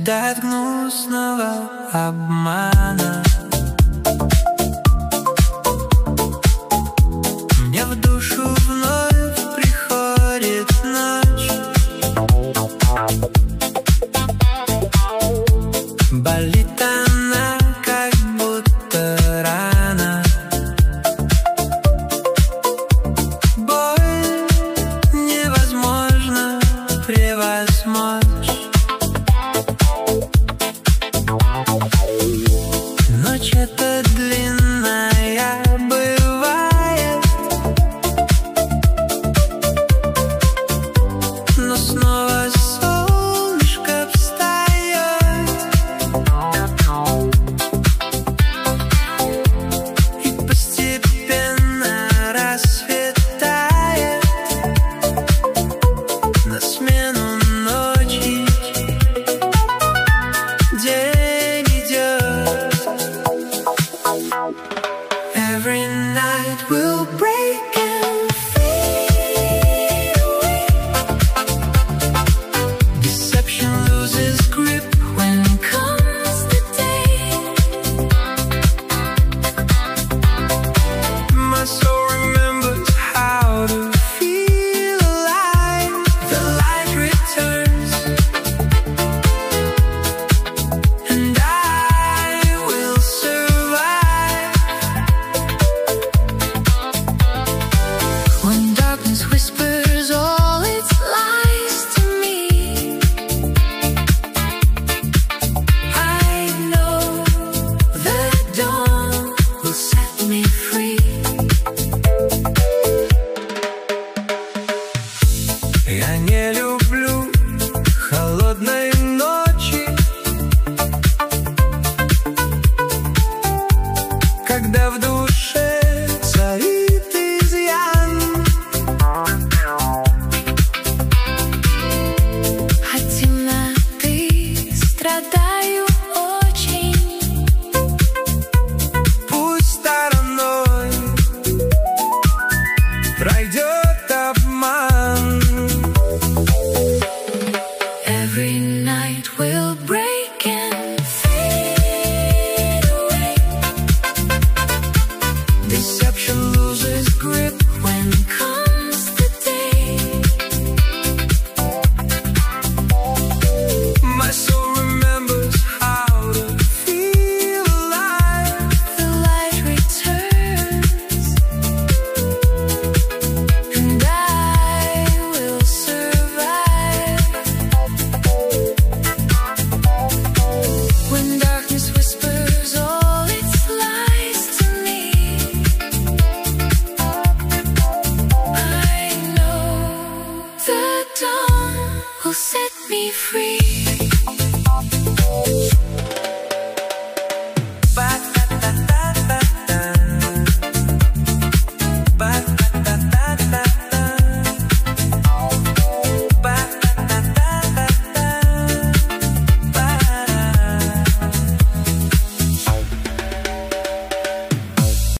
ожидает гнусного обмана. Мне в душу вновь приходит ночь. Болит она, как будто рана. Боль невозможно превозмочь. Ночь эта длинная бывает, но снова солнышко встает, и постепенно рассветает на смену ночи. День идет. Every night will break and fade away. Deception loses grip when comes the day. My soul remembers how to feel alive. The light returns, and I will survive. When darkness whispers all its lies to me, I know the dawn will set me free. Я не люблю холодной ночи, когда в душе царит изъян. От темноты страдаю очень. Пусть стороной пройдет обман. Every night will break and fade away. Deception loses grip when comes the day. My soul remembers how to feel alive. The light returns, and I will survive. When darkness whispers all its lies to me, I know the dawn will set me free.